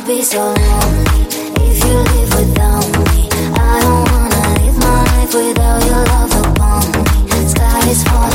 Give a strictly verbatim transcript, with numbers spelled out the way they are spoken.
be so lonely if you live without me. I don't wanna live my life without your love upon me. Sky is falling.